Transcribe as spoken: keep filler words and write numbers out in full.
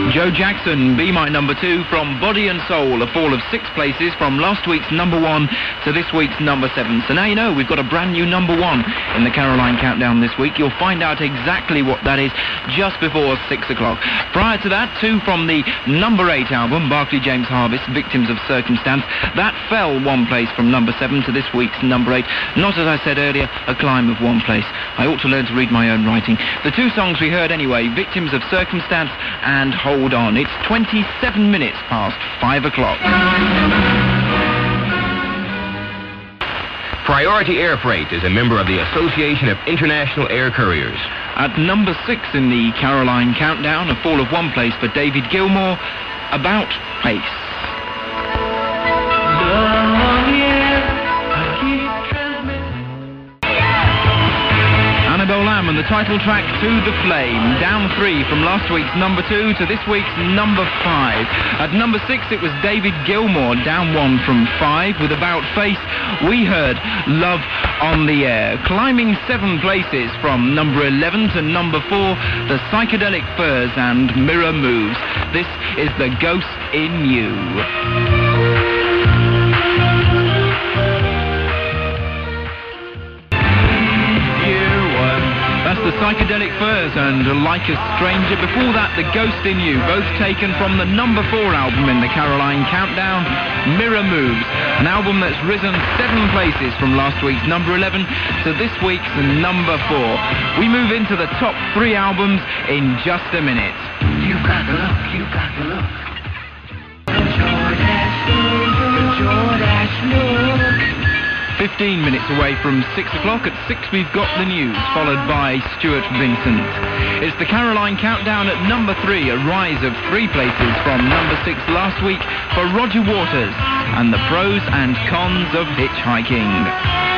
Joe Jackson, Be My Number Two from Body and Soul, a fall of six places from last week's number one to this week's number seven. So now you know we've got a brand new number one in the Caroline Countdown this week. You'll find out exactly what that is just before six o'clock. Prior to that, two from the number eight album, Barclay James Harvest, Victims of Circumstance. That fell one place from number seven to this week's number eight. Not, as I said earlier, a climb of one place. I ought to learn to read my own writing. The two songs we heard anyway, Victims of Circumstance and Hold On. It's twenty-seven minutes past five o'clock. Priority Air Freight is a member of the Association of International Air Couriers. At number six in the Caroline Countdown, a fall of one place for David Gilmour, About Face. Annabelle Lamb and the title track To the Flame, down three from last week's number two to this week's number five. At number six it was David Gilmour, down one from five with About Face. We heard Love on the Air. Climbing seven places from number eleven to number four, the Psychedelic Furs and Mirror Moves. This is The Ghost in You. That's the Psychedelic Furs and Like a Stranger. Before that, The Ghost in You, both taken from the number four album in the Caroline Countdown, Mirror Moves, an album that's risen seven places from last week's number eleven to this week's number four. We move into the top three albums in just a minute. You got the look, you got the look. Enjoy that look, enjoy that look. fifteen minutes away from six o'clock. At six we've got the news, followed by Stuart Vincent. It's the Caroline Countdown at number three, a rise of three places from number six last week for Roger Waters and the Pros and Cons of Hitchhiking.